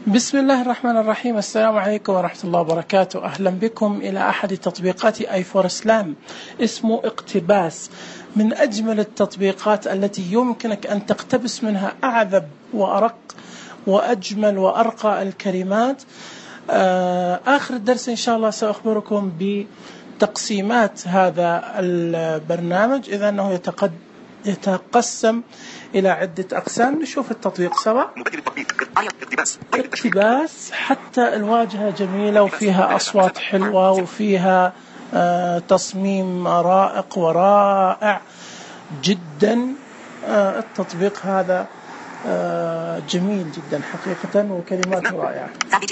بسم الله الرحمن الرحيم. السلام عليكم ورحمة الله وبركاته. أهلا بكم إلى أحد تطبيقات i4 Islam اسمه اقتباس، من أجمل التطبيقات التي يمكنك أن تقتبس منها أعذب وأرق وأجمل وأرقى الكلمات. آخر الدرس إن شاء الله سأخبركم بتقسيمات هذا البرنامج، إذا أنه يتقسم إلى عدة أقسام. نشوف التطبيق سوا. اقتباس، حتى الواجهة جميلة وفيها أصوات حلوة وفيها تصميم رائق ورائع جدا. التطبيق هذا جميل جدا حقيقة وكلماته رائعة.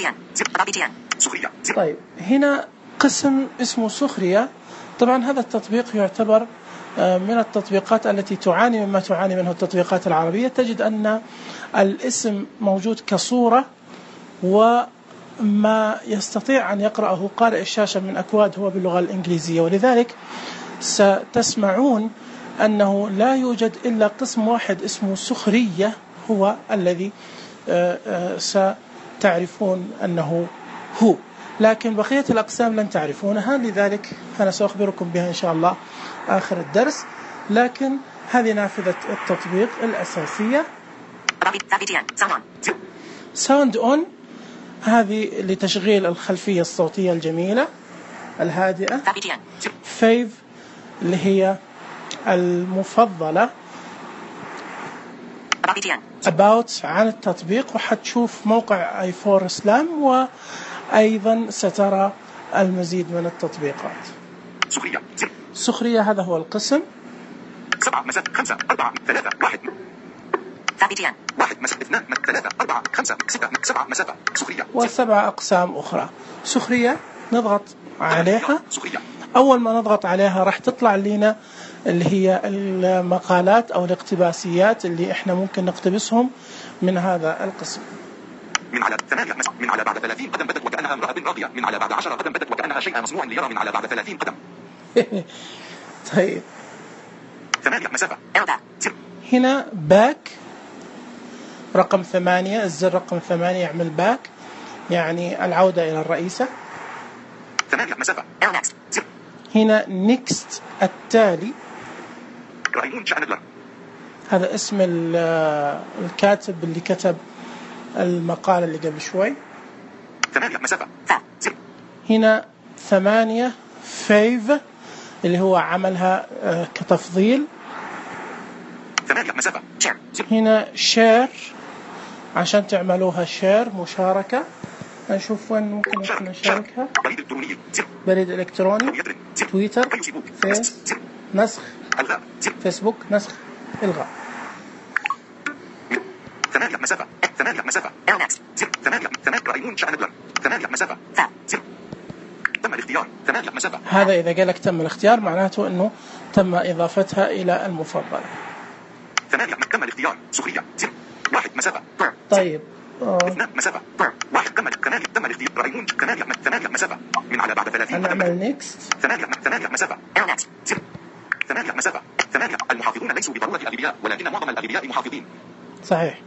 طيب، هنا قسم اسمه سخرية. طبعا هذا التطبيق يعتبر من التطبيقات التي تعاني مما تعاني منه التطبيقات العربية. تجد أن الاسم موجود كصورة، وما يستطيع أن يقرأه قارئ الشاشة من أكواد هو باللغة الإنجليزية، ولذلك ستسمعون أنه لا يوجد إلا قسم واحد اسمه سخرية هو الذي ستعرفون أنه هو، لكن بقية الأقسام لن تعرفونها، لذلك أنا سأخبركم بها إن شاء الله آخر الدرس. لكن هذه نافذة التطبيق الأساسية. ساوند أون، هذه لتشغيل الخلفية الصوتية الجميلة الهادئة. فيف اللي هي المفضلة. About عن التطبيق، وحتشوف موقع i4 Islam، وأيضا سترى المزيد من التطبيقات. سخرية هذا هو القسم. 7 مسافة 5 4 3 1 1 مسافة 2 3 4 5 6 7 مسافة سخرية. وسبع أقسام أخرى. سخرية نضغط عليها. أول ما نضغط عليها راح تطلع لنا اللي هي المقالات أو الاقتباسيات اللي إحنا ممكن نقتبسهم من هذا القسم. من على 8 من على بعد 30 قدم بدت وكأنها امرأة راضية. من على بعد 10 قدم بدت وكأنها شيء مصنوع ليرى. من على بعد 30 قدم. طيب، 8 مسافة. هنا باك رقم 8، الزر رقم 8 يعمل باك، يعني العودة إلى الرئيسة. 8 مسافة. هنا نيكست التالي. رايمون شاندلر، هذا اسم الكاتب اللي كتب المقالة اللي قبل شوي. 8 مسافة. هنا 8 فيف اللي هو عملها كتفضيل. 8 مسافة. هنا شير عشان تعملوها شير مشاركة. نشوف وين ممكن نشاركها. بريد إلكتروني، تويتر، فيس، نسخ، فيسبوك، نسخ، إلغاء. 8 مسافة. 8 مسافة. 8 رايمون شاندلر. 8 مسافة. تم الاختيار. 8 مسافة. هذا إذا قال لك تم الاختيار معناته إنه تم إضافتها إلى المفضلة. 8 تم الاختيار. سخرية. 1 مسافة. طيب، 2 مسافة. 1 تم الاختيار. رايمون 8 مسافة. من على بعد 30 نعمل نيكست. 8 مسافة. 8 مسافة. 8 المحافظون ليسوا بضرورة الأغبياء، ولكن معظم الأغبياء محافظين. صحيح.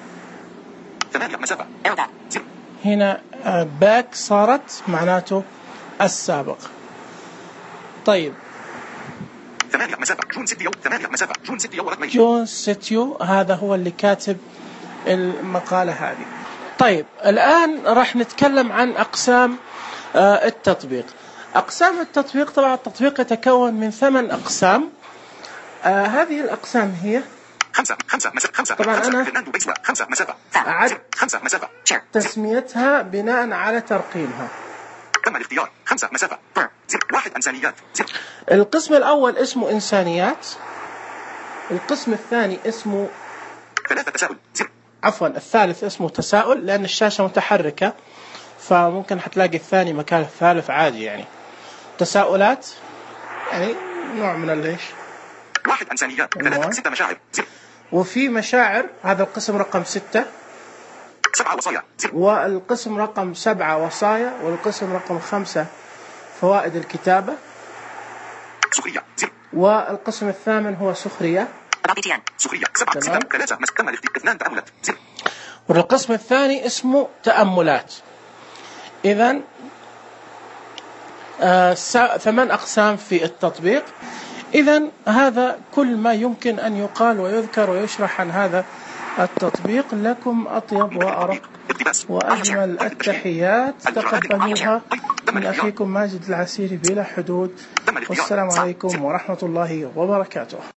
8 مسافة. هنا باك صارت معناته السابق. طيب، 8 مسافة. جون سيتيو. 8 مسافة. جون سيتيو ورقمين. جون سيتيو هذا هو اللي كاتب المقالة هذه. طيب، الآن راح نتكلم عن أقسام التطبيق. أقسام التطبيق، طبعا التطبيق يتكون من 8 أقسام. هذه الأقسام هي 5 مسافة. طبعا أنا 5 مسافة. أعد 5 مسافة. تسميتها بناء على ترقيمها. تم الاختيار. 5 مسافة. 1 إنسانيات. القسم الأول اسمه إنسانيات. القسم الثاني اسمه 3 تساؤل. عفوا، الثالث اسمه تساؤل، لأن الشاشة متحركة فممكن حتلاقي الثاني مكان الثالث عادي. يعني تساؤلات يعني نوع من الليش. 1 إنسانيات. 3 6 مشاعر. وفي مشاعر، هذا القسم رقم 6. 7 وصايا. والقسم رقم 7 وصايا. والقسم رقم 5 فوائد الكتابة. سخرية. والقسم الثامن هو سخرية. سخرية. 7 6 3 تم الاختيار. 2 تأملت. والقسم الثاني اسمه تأملات. إذن 8 أقسام في التطبيق. إذن هذا كل ما يمكن أن يقال ويذكر ويشرح عن هذا التطبيق. لكم أطيب وأرق وأجمل التحيات، تقبلوها من أخيكم ماجد العسيري بلا حدود، والسلام عليكم ورحمة الله وبركاته.